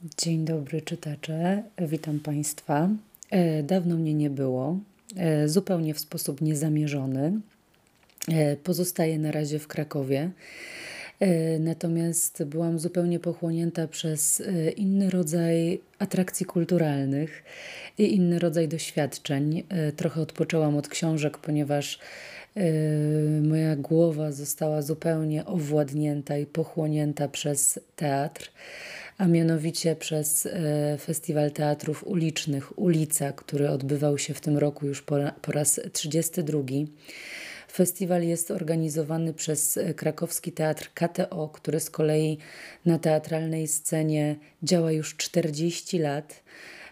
Dzień dobry czytacze, witam Państwa. Dawno mnie nie było, zupełnie w sposób niezamierzony. Pozostaję na razie w Krakowie, natomiast byłam zupełnie pochłonięta przez inny rodzaj atrakcji kulturalnych i inny rodzaj doświadczeń. Trochę odpoczęłam od książek, ponieważ moja głowa została zupełnie owładnięta i pochłonięta przez teatr, a mianowicie przez Festiwal Teatrów Ulicznych Ulica, który odbywał się w tym roku już po raz 32. Festiwal jest organizowany przez krakowski teatr KTO, który z kolei na teatralnej scenie działa już 40 lat.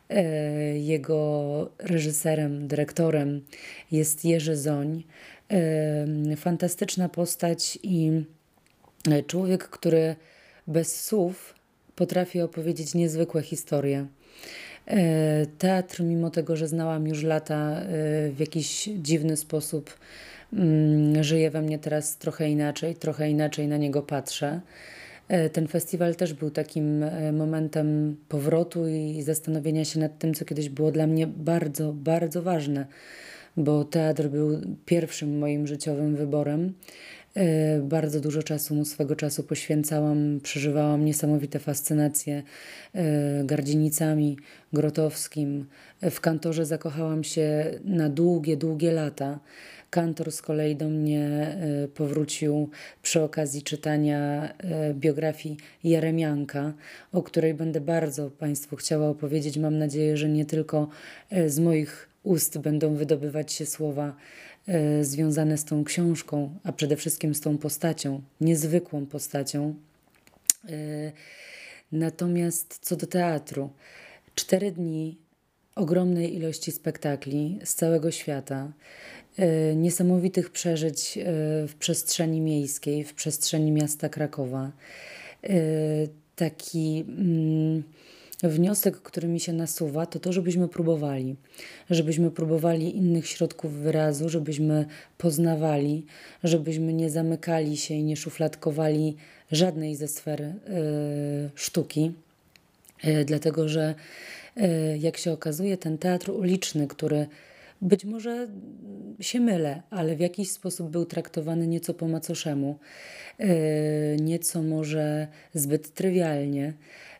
Jego reżyserem, dyrektorem jest Jerzy Zoń. Fantastyczna postać i człowiek, który bez słów potrafi opowiedzieć niezwykłe historie. Teatr, mimo tego, że znałam już lata, w jakiś dziwny sposób żyje we mnie teraz trochę inaczej na niego patrzę. Ten festiwal też był takim momentem powrotu i zastanowienia się nad tym, co kiedyś było dla mnie bardzo, bardzo ważne, bo teatr był pierwszym moim życiowym wyborem. Bardzo dużo czasu mu swego czasu poświęcałam, przeżywałam niesamowite fascynacje Gardzienicami, Grotowskim. W kantorze zakochałam się na długie, długie lata. Kantor z kolei do mnie powrócił przy okazji czytania biografii Jeremianka, o której będę bardzo Państwu chciała opowiedzieć. Mam nadzieję, że nie tylko z moich ust będą wydobywać się słowa związane z tą książką, a przede wszystkim z tą postacią, niezwykłą postacią. Natomiast co do teatru, 4 dni ogromnej ilości spektakli z całego świata, niesamowitych przeżyć w przestrzeni miejskiej, w przestrzeni miasta Krakowa. Taki wniosek, który mi się nasuwa, to żebyśmy próbowali innych środków wyrazu, żebyśmy poznawali, żebyśmy nie zamykali się i nie szufladkowali żadnej ze sfer sztuki, dlatego że jak się okazuje, ten teatr uliczny, który być może się mylę, ale w jakiś sposób był traktowany nieco po macoszemu, nieco może zbyt trywialnie,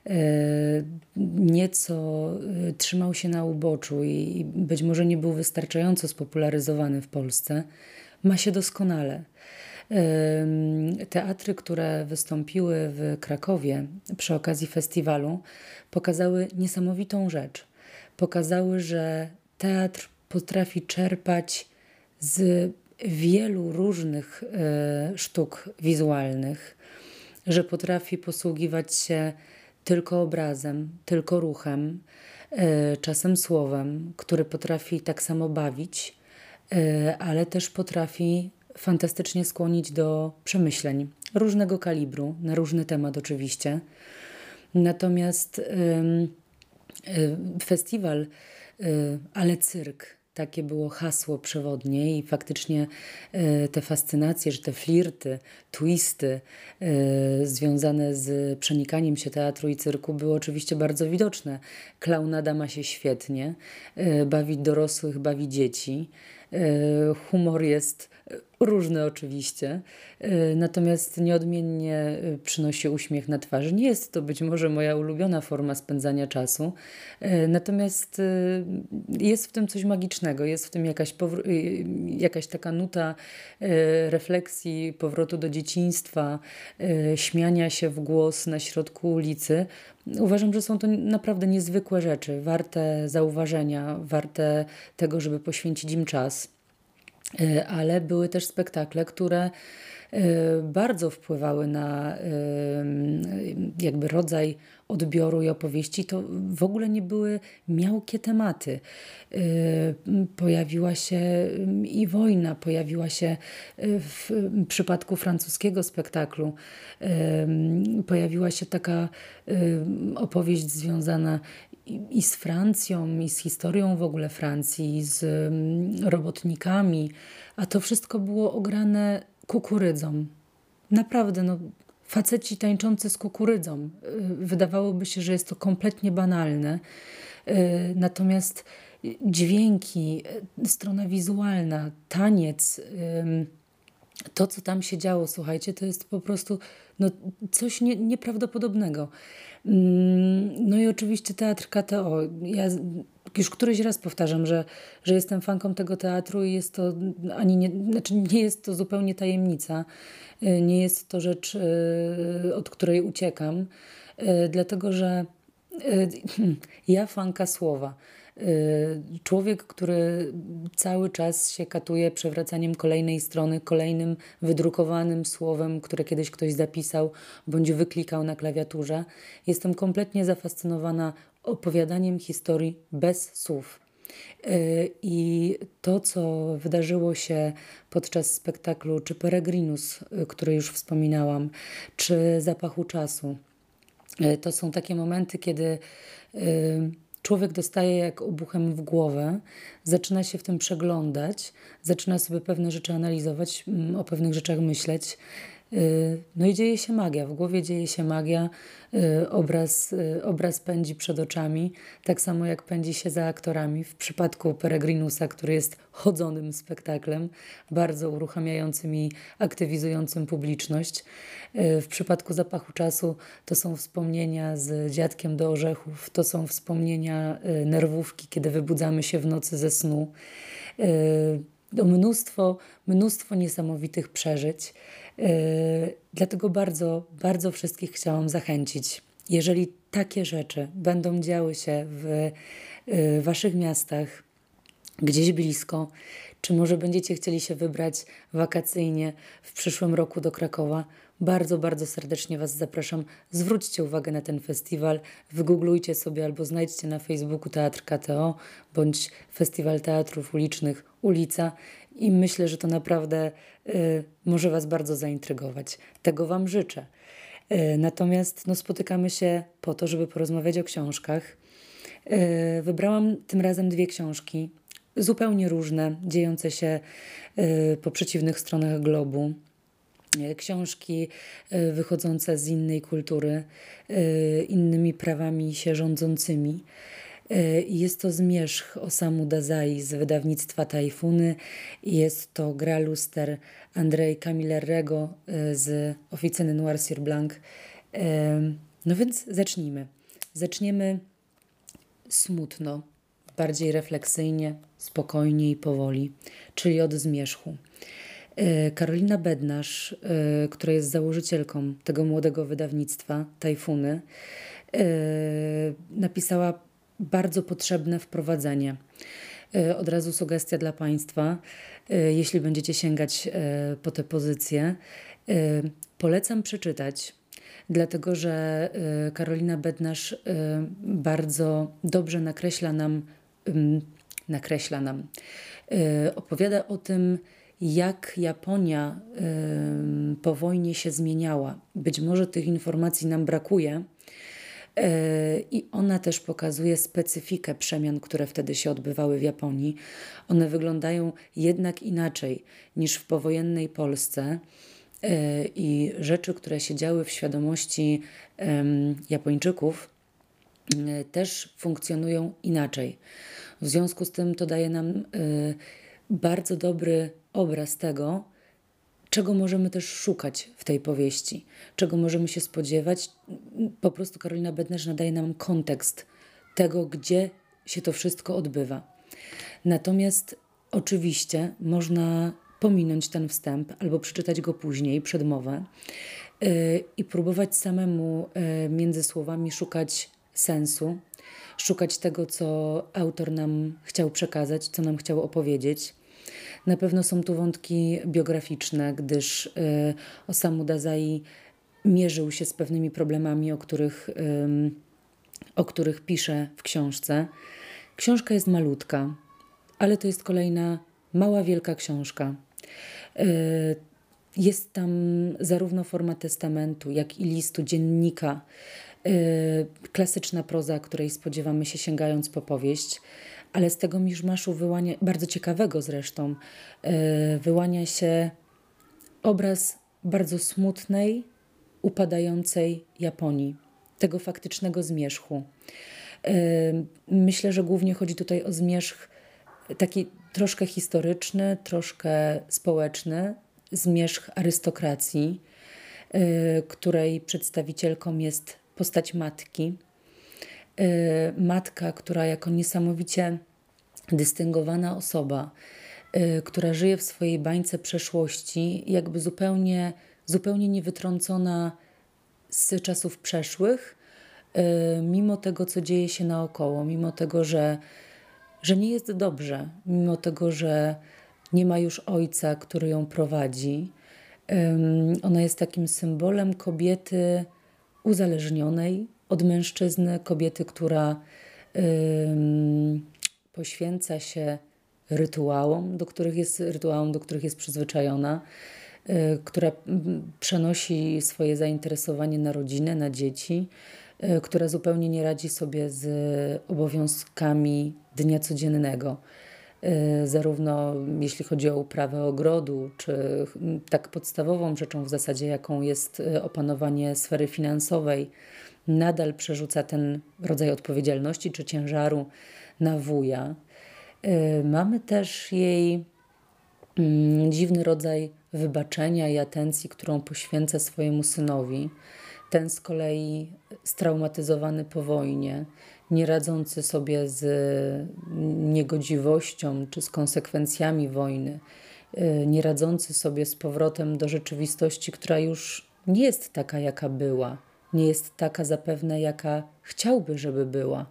nieco trzymał się na uboczu i być może nie był wystarczająco spopularyzowany w Polsce, ma się doskonale. Teatry, które wystąpiły w Krakowie przy okazji festiwalu, pokazały niesamowitą rzecz. Pokazały, że teatr potrafi czerpać z wielu różnych sztuk wizualnych, że potrafi posługiwać się tylko obrazem, tylko ruchem, czasem słowem, który potrafi tak samo bawić, ale też potrafi fantastycznie skłonić do przemyśleń różnego kalibru, na różny temat oczywiście. Natomiast festiwal, ale cyrk, takie było hasło przewodnie i faktycznie te fascynacje, że te flirty, twisty związane z przenikaniem się teatru i cyrku były oczywiście bardzo widoczne. Klaunada ma się świetnie, bawi dorosłych, bawi dzieci. Humor jest różny oczywiście, natomiast nieodmiennie przynosi uśmiech na twarzy. Nie jest to być może moja ulubiona forma spędzania czasu, natomiast jest w tym coś magicznego, jest w tym jakaś taka nuta refleksji, powrotu do dzieciństwa, śmiania się w głos na środku ulicy. Uważam, że są to naprawdę niezwykłe rzeczy, warte zauważenia, warte tego, żeby poświęcić im czas. Ale były też spektakle, które bardzo wpływały na jakby rodzaj odbioru i opowieści. To w ogóle nie były miałkie tematy. Pojawiła się i wojna, pojawiła się w przypadku francuskiego spektaklu, pojawiła się taka opowieść związana i z Francją, i z historią w ogóle Francji, i z robotnikami, a to wszystko było ograne kukurydzą. Naprawdę, no, faceci tańczący z kukurydzą. Wydawałoby się, że jest to kompletnie banalne. Natomiast dźwięki, strona wizualna, taniec, to, co tam się działo, słuchajcie, to jest po prostu coś nieprawdopodobnego. No i oczywiście teatr KTO. Ja już któryś raz powtarzam, że jestem fanką tego teatru i jest to nie jest to zupełnie tajemnica. Nie jest to rzecz, od której uciekam, dlatego że ja fanka słowa. Człowiek, który cały czas się katuje przewracaniem kolejnej strony, kolejnym wydrukowanym słowem, które kiedyś ktoś zapisał bądź wyklikał na klawiaturze. Jestem kompletnie zafascynowana opowiadaniem historii bez słów. I to, co wydarzyło się podczas spektaklu, czy Peregrinus, który już wspominałam, czy Zapachu czasu, to są takie momenty, kiedy człowiek dostaje jak obuchem w głowę, zaczyna się w tym przeglądać, zaczyna sobie pewne rzeczy analizować, o pewnych rzeczach myśleć. No i dzieje się magia, w głowie dzieje się magia, obraz pędzi przed oczami, tak samo jak pędzi się za aktorami. W przypadku Peregrinusa, który jest chodzonym spektaklem, bardzo uruchamiającym i aktywizującym publiczność. W przypadku Zapachu czasu to są wspomnienia z Dziadkiem do orzechów, to są wspomnienia nerwówki, kiedy wybudzamy się w nocy ze snu. Mnóstwo niesamowitych przeżyć. Dlatego bardzo, bardzo wszystkich chciałam zachęcić. Jeżeli takie rzeczy będą działy się w waszych miastach, gdzieś blisko, czy może będziecie chcieli się wybrać wakacyjnie w przyszłym roku do Krakowa, bardzo, bardzo serdecznie was zapraszam. Zwróćcie uwagę na ten festiwal, wygooglujcie sobie albo znajdźcie na Facebooku Teatr KTO bądź Festiwal Teatrów Ulicznych Ulica i myślę, że to naprawdę może was bardzo zaintrygować. Tego wam życzę. Natomiast spotykamy się po to, żeby porozmawiać o książkach. Wybrałam tym razem 2 książki, zupełnie różne, dziejące się po przeciwnych stronach globu. Książki wychodzące z innej kultury, innymi prawami się rządzącymi. Jest to Zmierzch Osamu Dazai z wydawnictwa Tajfuny. Jest to Gra luster Andrzej Camillerego z Oficyny Noir sur Blanc. No więc zacznijmy. Zaczniemy smutno, bardziej refleksyjnie, spokojnie i powoli, czyli od Zmierzchu. Karolina Bednarz, która jest założycielką tego młodego wydawnictwa Tajfuny, napisała bardzo potrzebne wprowadzenie. Od razu sugestia dla Państwa, jeśli będziecie sięgać po te pozycje. Polecam przeczytać, dlatego że Karolina Bednarz bardzo dobrze nakreśla nam, opowiada o tym, jak Japonia po wojnie się zmieniała. Być może tych informacji nam brakuje i ona też pokazuje specyfikę przemian, które wtedy się odbywały w Japonii. One wyglądają jednak inaczej niż w powojennej Polsce i rzeczy, które się działy w świadomości Japończyków, też funkcjonują inaczej. W związku z tym to daje nam bardzo dobry obraz tego, czego możemy też szukać w tej powieści, czego możemy się spodziewać. Po prostu Karolina Bednarz nadaje nam kontekst tego, gdzie się to wszystko odbywa. Natomiast oczywiście można pominąć ten wstęp albo przeczytać go później, przedmowę i próbować samemu między słowami szukać sensu, szukać tego, co autor nam chciał przekazać, co nam chciał opowiedzieć. Na pewno są tu wątki biograficzne, gdyż Osamu Dazai mierzył się z pewnymi problemami, o których pisze w książce. Książka jest malutka, ale to jest kolejna mała, wielka książka. Jest tam zarówno forma testamentu, jak i listu, dziennika, klasyczna proza, której spodziewamy się sięgając po powieść, ale z tego miszmaszu wyłania, bardzo ciekawego zresztą, wyłania się obraz bardzo smutnej, upadającej Japonii, tego faktycznego zmierzchu. Myślę, że głównie chodzi tutaj o zmierzch taki troszkę historyczny, troszkę społeczny, zmierzch arystokracji, której przedstawicielką jest postać matki. Matka, która jako niesamowicie dystyngowana osoba, która żyje w swojej bańce przeszłości, jakby zupełnie niewytrącona z czasów przeszłych, mimo tego, co dzieje się naokoło, mimo tego, że nie jest dobrze, mimo tego, że nie ma już ojca, który ją prowadzi. Ona jest takim symbolem kobiety uzależnionej od mężczyzny, kobiety, która poświęca się rytuałom, do których jest przyzwyczajona, która przenosi swoje zainteresowanie na rodzinę, na dzieci, która zupełnie nie radzi sobie z obowiązkami dnia codziennego. Zarówno jeśli chodzi o uprawę ogrodu, czy tak podstawową rzeczą w zasadzie, jaką jest opanowanie sfery finansowej, nadal przerzuca ten rodzaj odpowiedzialności czy ciężaru na wuja. Mamy też jej dziwny rodzaj wybaczenia i atencji, którą poświęca swojemu synowi. Ten z kolei straumatyzowany po wojnie, nie radzący sobie z niegodziwością czy z konsekwencjami wojny, nie radzący sobie z powrotem do rzeczywistości, która już nie jest taka, jaka była, nie jest taka zapewne, jaka chciałby, żeby była.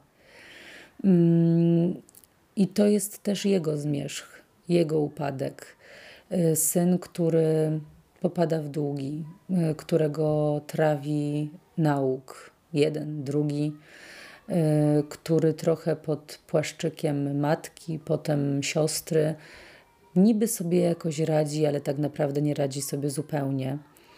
I to jest też jego zmierzch, jego upadek. Syn, który popada w długi, którego trawi nauk, jeden, drugi, który trochę pod płaszczykiem matki, potem siostry, niby sobie jakoś radzi, ale tak naprawdę nie radzi sobie zupełnie.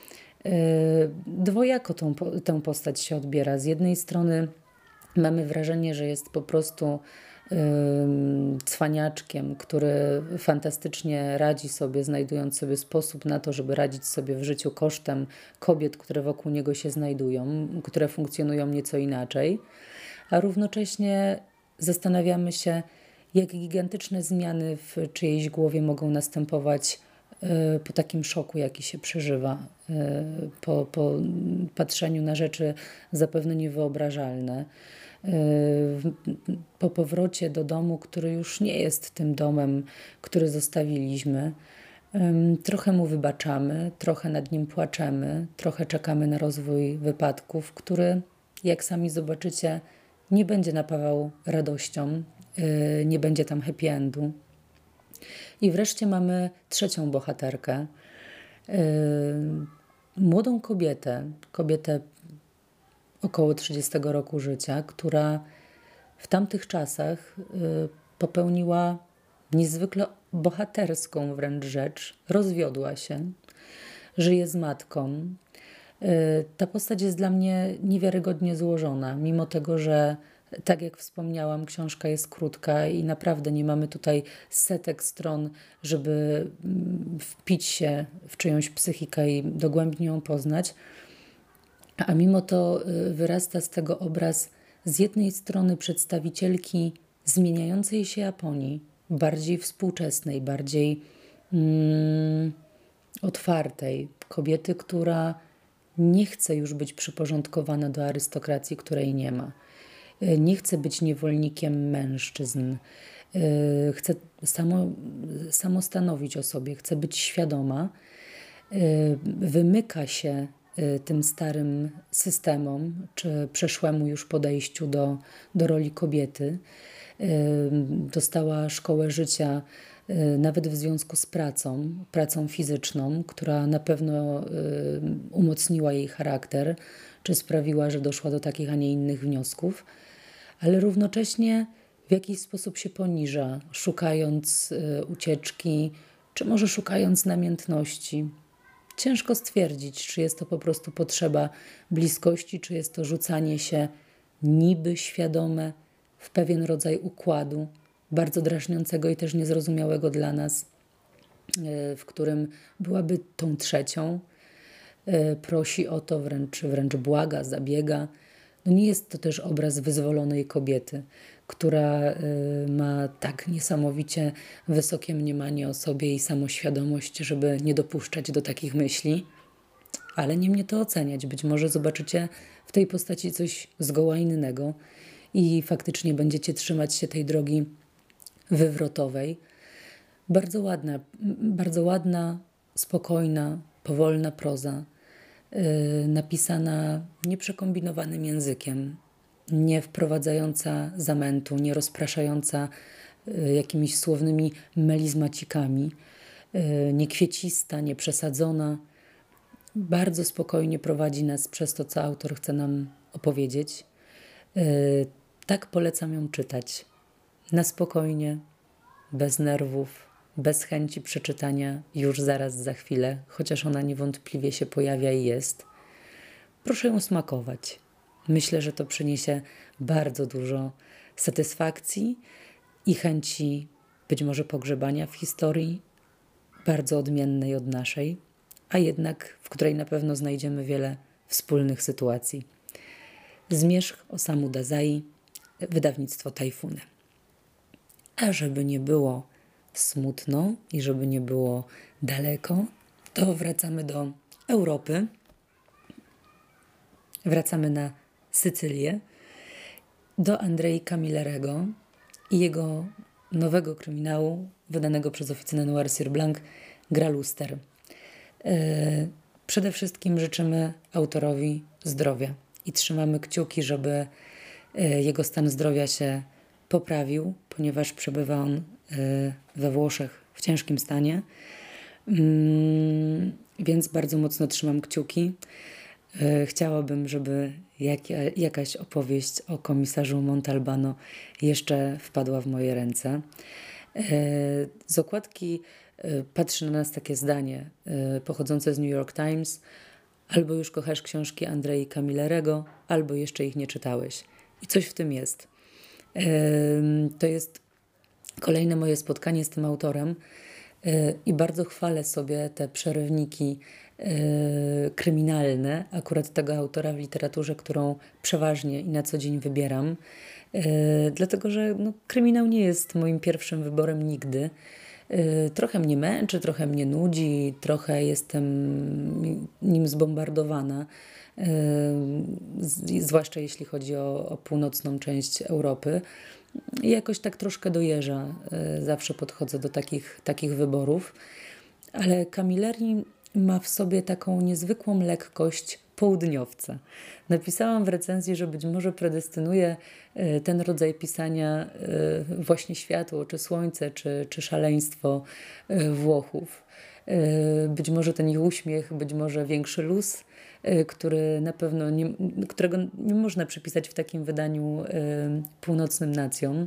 Dwojako tę postać się odbiera. Z jednej strony mamy wrażenie, że jest po prostu cwaniaczkiem, który fantastycznie radzi sobie, znajdując sobie sposób na to, żeby radzić sobie w życiu kosztem kobiet, które wokół niego się znajdują, które funkcjonują nieco inaczej, a równocześnie zastanawiamy się, jak gigantyczne zmiany w czyjejś głowie mogą następować po takim szoku, jaki się przeżywa, po patrzeniu na rzeczy zapewne niewyobrażalne, po powrocie do domu, który już nie jest tym domem, który zostawiliśmy. Trochę mu wybaczamy, trochę nad nim płaczemy, trochę czekamy na rozwój wypadków, który, jak sami zobaczycie, nie będzie napawał radością, nie będzie tam happy endu. I wreszcie mamy trzecią bohaterkę, młodą kobietę około 30 roku życia, która w tamtych czasach popełniła niezwykle bohaterską wręcz rzecz. Rozwiodła się, żyje z matką. Ta postać jest dla mnie niewiarygodnie złożona, mimo tego, że tak jak wspomniałam, książka jest krótka i naprawdę nie mamy tutaj setek stron, żeby wpić się w czyjąś psychikę i dogłębnie ją poznać. A mimo to wyrasta z tego obraz z jednej strony przedstawicielki zmieniającej się Japonii, bardziej współczesnej, bardziej otwartej, kobiety, która nie chce już być przyporządkowana do arystokracji, której nie ma. Nie chce być niewolnikiem mężczyzn. Chce samo stanowić o sobie, chce być świadoma. Wymyka się tym starym systemom, czy przeszłemu już podejściu do roli kobiety. Dostała szkołę życia nawet w związku z pracą fizyczną, która na pewno umocniła jej charakter, czy sprawiła, że doszła do takich, a nie innych wniosków, ale równocześnie w jakiś sposób się poniża, szukając ucieczki, czy może szukając namiętności. Ciężko stwierdzić, czy jest to po prostu potrzeba bliskości, czy jest to rzucanie się niby świadome w pewien rodzaj układu, bardzo drażniącego i też niezrozumiałego dla nas, w którym byłaby tą trzecią. prosi o to, wręcz błaga, zabiega. No nie jest to też obraz wyzwolonej kobiety, która ma tak niesamowicie wysokie mniemanie o sobie i samoświadomość, żeby nie dopuszczać do takich myśli. Ale nie mnie to oceniać. Być może zobaczycie w tej postaci coś zgoła innego i faktycznie będziecie trzymać się tej drogi wywrotowej. Bardzo ładna, spokojna, powolna proza, napisana nieprzekombinowanym językiem, nie wprowadzająca zamętu, nie rozpraszająca jakimiś słownymi melizmacikami, nie kwiecista, nie przesadzona. Bardzo spokojnie prowadzi nas przez to, co autor chce nam opowiedzieć. Tak polecam ją czytać. Na spokojnie, bez nerwów, bez chęci przeczytania już zaraz za chwilę, chociaż ona niewątpliwie się pojawia i jest. Proszę ją smakować. Myślę, że to przyniesie bardzo dużo satysfakcji i chęci być może pogrzebania w historii, bardzo odmiennej od naszej, a jednak w której na pewno znajdziemy wiele wspólnych sytuacji. Zmierzch Osamu Dazai, wydawnictwo Tajfuny. A żeby nie było smutno i żeby nie było daleko, to wracamy do Europy. Wracamy na Sycylię, do Andrei Camillerego i jego nowego kryminału, wydanego przez oficynę Noir sur Blanc, Gra luster. Przede wszystkim życzymy autorowi zdrowia i trzymamy kciuki, żeby jego stan zdrowia się poprawił, ponieważ przebywa on we Włoszech w ciężkim stanie. Więc bardzo mocno trzymam kciuki. Chciałabym, żeby jakaś opowieść o komisarzu Montalbano jeszcze wpadła w moje ręce. Z okładki patrzy na nas takie zdanie pochodzące z New York Times: albo już kochasz książki Andrei Camillerego, albo jeszcze ich nie czytałeś. I coś w tym jest. To jest kolejne moje spotkanie z tym autorem i bardzo chwalę sobie te przerywniki kryminalne akurat tego autora w literaturze, którą przeważnie i na co dzień wybieram. Dlatego, że kryminał nie jest moim pierwszym wyborem nigdy. Trochę mnie męczy, trochę mnie nudzi, trochę jestem nim zbombardowana, zwłaszcza jeśli chodzi o północną część Europy. I jakoś tak troszkę dojeżdża, zawsze podchodzę do takich wyborów. Ale Camilleri ma w sobie taką niezwykłą lekkość południowca. Napisałam w recenzji, że być może predestynuje ten rodzaj pisania właśnie światło, czy słońce, czy szaleństwo Włochów. Być może ten ich uśmiech, być może większy luz, który na pewno którego nie można przypisać w takim wydaniu północnym nacjom.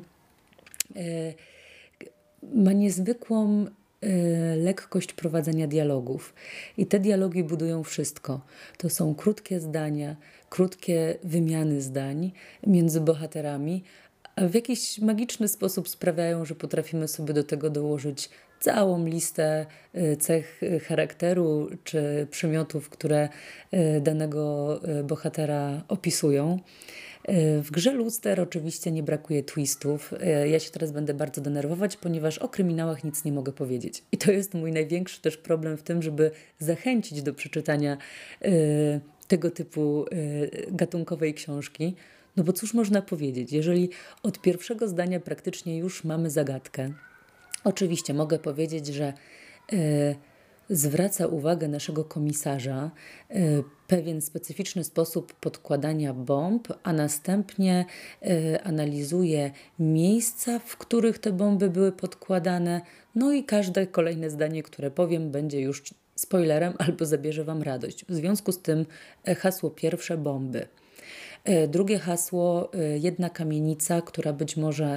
Ma niezwykłą lekkość prowadzenia dialogów. I te dialogi budują wszystko. To są krótkie zdania, krótkie wymiany zdań między bohaterami, a w jakiś magiczny sposób sprawiają, że potrafimy sobie do tego dołożyć całą listę cech charakteru czy przymiotów, które danego bohatera opisują. W Grze luster oczywiście nie brakuje twistów. Ja się teraz będę bardzo denerwować, ponieważ o kryminałach nic nie mogę powiedzieć. I to jest mój największy też problem w tym, żeby zachęcić do przeczytania tego typu gatunkowej książki. No bo cóż można powiedzieć, jeżeli od pierwszego zdania praktycznie już mamy zagadkę. Oczywiście mogę powiedzieć, że zwraca uwagę naszego komisarza pewien specyficzny sposób podkładania bomb, a następnie analizuje miejsca, w których te bomby były podkładane. No i każde kolejne zdanie, które powiem, będzie już spoilerem albo zabierze Wam radość. W związku z tym hasło pierwsze: bomby. Drugie hasło: jedna kamienica, która być może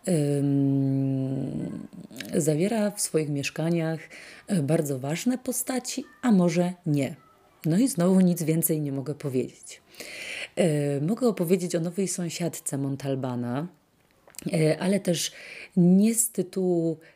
zawiera w swoich mieszkaniach bardzo ważne postaci, a może nie. No i znowu nic więcej nie mogę powiedzieć. Mogę opowiedzieć o nowej sąsiadce Montalbana, ale też nie z tytułu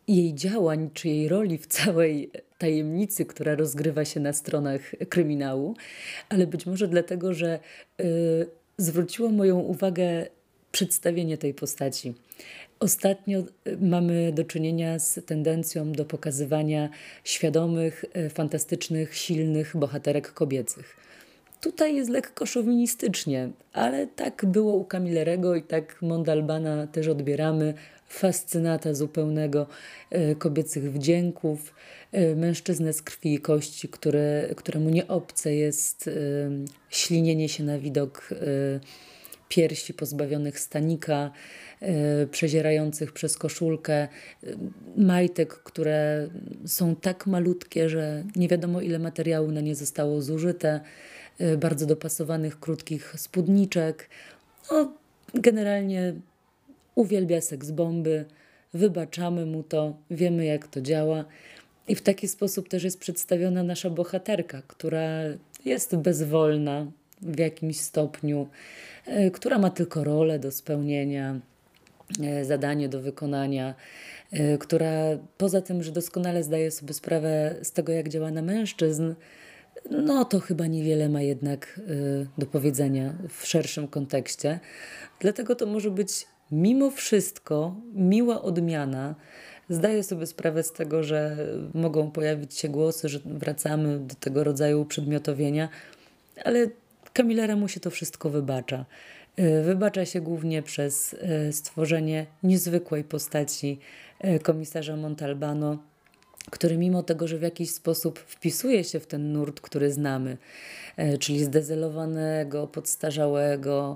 jej działań czy jej roli w całej tajemnicy, która rozgrywa się na stronach kryminału, ale być może dlatego, że zwróciło moją uwagę przedstawienie tej postaci. Ostatnio mamy do czynienia z tendencją do pokazywania świadomych, fantastycznych, silnych bohaterek kobiecych. Tutaj jest lekko szowinistycznie, ale tak było u Camillerego i tak Montalbana też odbieramy. Fascynata zupełnego kobiecych wdzięków, mężczyznę z krwi i kości, któremu nie obce jest ślinienie się na widok piersi pozbawionych stanika, przezierających przez koszulkę, majtek, które są tak malutkie, że nie wiadomo ile materiału na nie zostało zużyte, bardzo dopasowanych krótkich spódniczek. No, generalnie uwielbia seks bomby, wybaczamy mu to, wiemy jak to działa. I w taki sposób też jest przedstawiona nasza bohaterka, która jest bezwolna w jakimś stopniu, która ma tylko rolę do spełnienia, zadanie do wykonania, która poza tym, że doskonale zdaje sobie sprawę z tego, jak działa na mężczyzn, no to chyba niewiele ma jednak do powiedzenia w szerszym kontekście. Dlatego to może być mimo wszystko miła odmiana. Zdaję sobie sprawę z tego, że mogą pojawić się głosy, że wracamy do tego rodzaju uprzedmiotowienia, ale Camillera mu się to wszystko wybacza. Wybacza się głównie przez stworzenie niezwykłej postaci komisarza Montalbano, który mimo tego, że w jakiś sposób wpisuje się w ten nurt, który znamy, czyli zdezelowanego, podstarzałego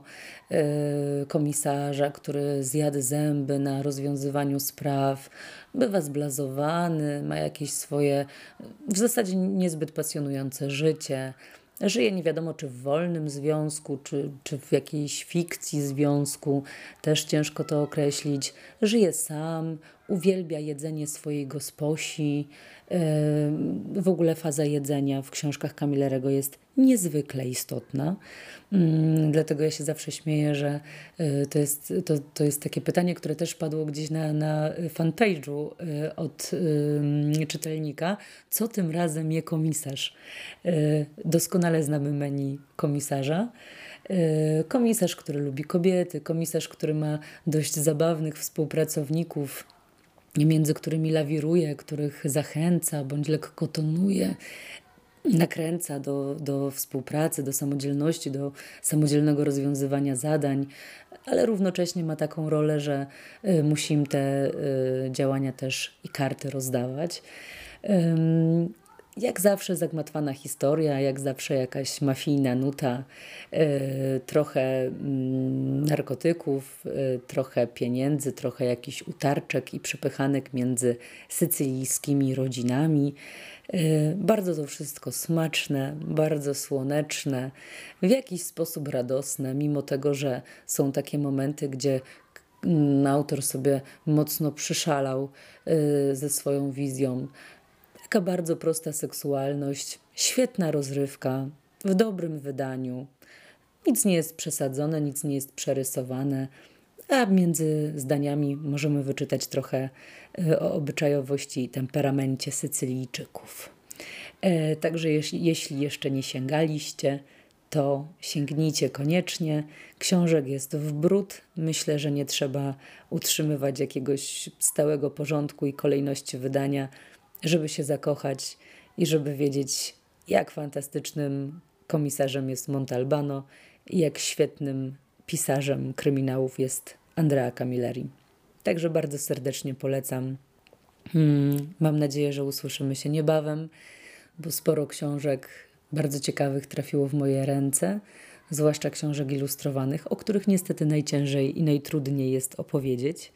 komisarza, który zjadł zęby na rozwiązywaniu spraw, bywa zblazowany, ma jakieś swoje w zasadzie niezbyt pasjonujące życie. Żyje nie wiadomo, czy w wolnym związku, czy w jakiejś fikcji związku, też ciężko to określić. Żyje sam, uwielbia jedzenie swojej gosposi. W ogóle faza jedzenia w książkach Camillerego jest niezwykle istotna. Dlatego ja się zawsze śmieję, że to jest takie pytanie, które też padło gdzieś na fanpage'u od czytelnika. Co tym razem je komisarz? Doskonale znamy menu komisarza. Komisarz, który lubi kobiety, komisarz, który ma dość zabawnych współpracowników, między którymi lawiruje, których zachęca bądź lekko tonuje, nakręca do współpracy, do samodzielności, do samodzielnego rozwiązywania zadań, ale równocześnie ma taką rolę, że musi im te działania też i karty rozdawać. Jak zawsze zagmatwana historia, jak zawsze jakaś mafijna nuta, trochę narkotyków, trochę pieniędzy, trochę jakichś utarczek i przepychanek między sycylijskimi rodzinami. Bardzo to wszystko smaczne, bardzo słoneczne, w jakiś sposób radosne, mimo tego, że są takie momenty, gdzie autor sobie mocno przyszalał ze swoją wizją. Taka bardzo prosta seksualność, świetna rozrywka, w dobrym wydaniu. Nic nie jest przesadzone, nic nie jest przerysowane, a między zdaniami możemy wyczytać trochę o obyczajowości i temperamencie Sycylijczyków. Także jeśli jeszcze nie sięgaliście, to sięgnijcie koniecznie. Książek jest w bród. Myślę, że nie trzeba utrzymywać jakiegoś stałego porządku i kolejności wydania, żeby się zakochać i żeby wiedzieć, jak fantastycznym komisarzem jest Montalbano i jak świetnym pisarzem kryminałów jest Andrea Camilleri. Także bardzo serdecznie polecam. Mam nadzieję, że usłyszymy się niebawem, bo sporo książek bardzo ciekawych trafiło w moje ręce, zwłaszcza książek ilustrowanych, o których niestety najciężej i najtrudniej jest opowiedzieć.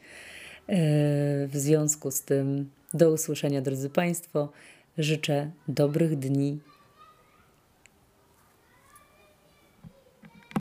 W związku z tym do usłyszenia, drodzy Państwo. Życzę dobrych dni